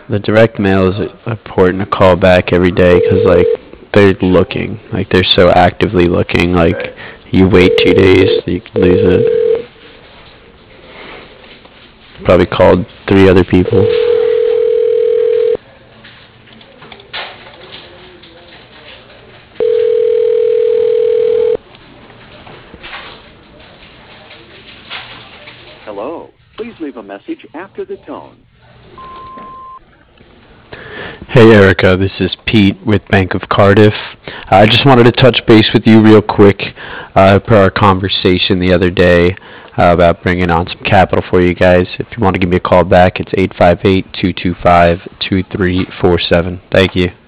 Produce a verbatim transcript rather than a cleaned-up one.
The direct mail is important to call back every day because like they're looking, like they're so actively looking. Like you wait two days, you can lose it. Probably called three other people. Hello. Please leave a message after the tone. Hey Erica, this is Pete with Bank of Cardiff. I just wanted to touch base with you real quick uh, per our conversation the other day uh, about bringing on some capital for you guys. If you want to give me a call back, it's eight five eight, two two five, two three four seven. Thank you.